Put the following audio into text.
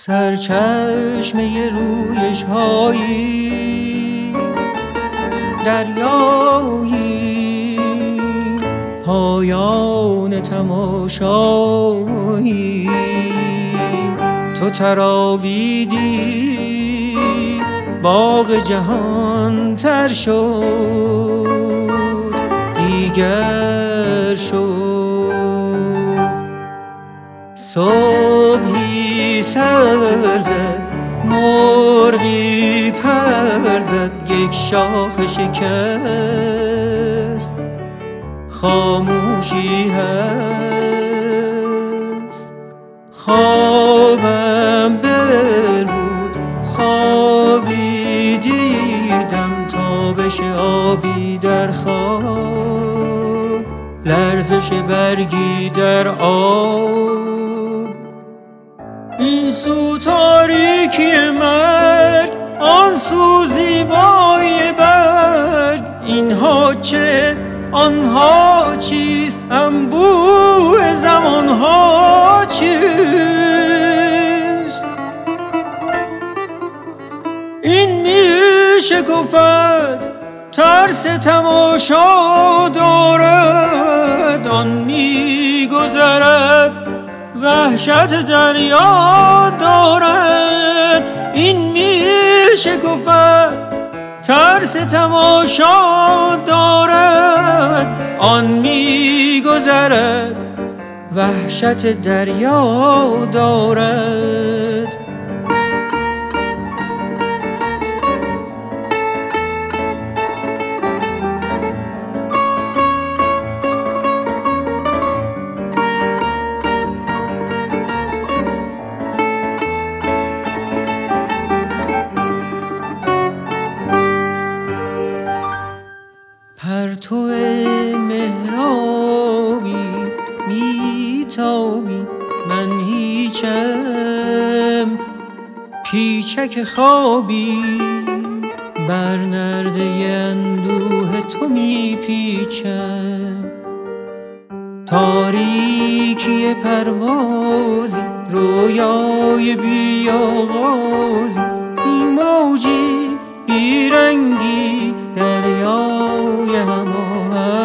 سرچشمه رویش هایی، دریایی، پایان تماشایی. تو تراویدی باغ جهان تر شد، دیگر شد. صبحی سر زد، مرغی پر زد، یک شاخ شکست، خاموشی هست. خوابم بربود، خوابی دیدم، تابش آبی در خواب، لرزش برگی در آب. این سو تاریکی مرگ، آن سو زیبایی برگ. اینها چه، آنها چیست، انبوه زمانها چیست؟ این میشکفد، ترس تماشا دارد، آن میگذرد، وحشت دریا دارد. این میشکفد، ترس تماشا دارد، آن میگذرد، وحشت دریا دارد. پرتو مهرابی میتابی، من هیچم، پیچک خوابی، بر نرده اندوه تو میپیچم. تاریکی پروازی، رویای بی آغازی، بی موجی، بی رنگی، دریای هماهنگ.